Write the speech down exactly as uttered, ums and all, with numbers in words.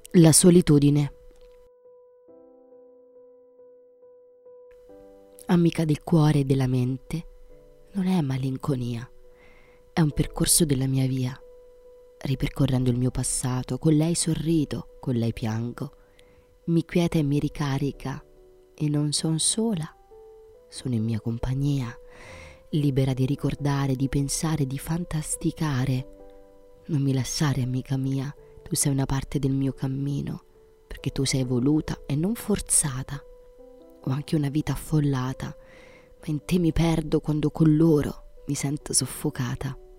La solitudine. Amica del cuore e della mente, non è malinconia, è un percorso della mia via. Ripercorrendo il mio passato, con lei sorrido, con lei piango, mi quieta e mi ricarica, e non son sola, sono in mia compagnia, libera di ricordare, di pensare, di fantasticare. Non mi lasciare, amica mia, tu sei una parte del mio cammino, perché tu sei voluta e non forzata. Ho anche una vita affollata, ma in te mi perdo quando con loro mi sento soffocata.